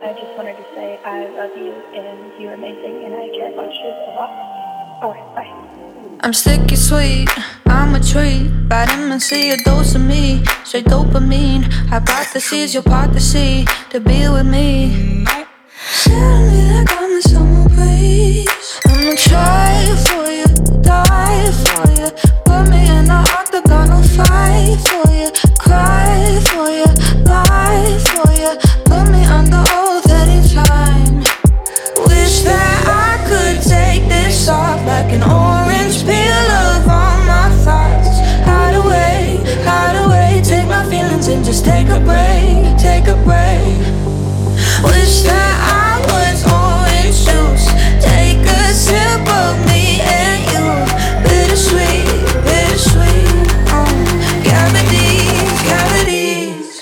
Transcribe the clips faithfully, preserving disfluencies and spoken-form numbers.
I just wanted to say I love you and you're amazing and I care about you a lot. Alright, bye. I'm sticky sweet, I'm a treat. Vitamin C, a dose of me. Straight dopamine, hypotheses, you're part to see. To be with me. Tell me that got me some breeze. I'ma try for you, die for you. Put me in the octagon, I'll fight for you. Cry for you, lie for you. Put me under oath anytime. Wish that I could take this off like an orange peel of all my thoughts. Hide away, hide away. Take my feelings and just take a break, take a break. Wish that I was orange juice. Take a sip of me and you. Bittersweet, bittersweet. um, Cavities, cavities.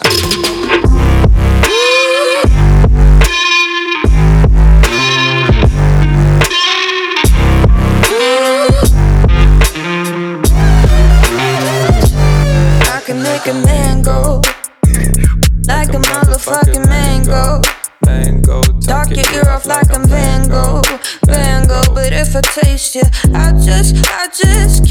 I can make a man go like a motherfucking mango. Mango, Knock your ear off like I'm Van Gogh, Van Gogh. But if I taste you, I just, I just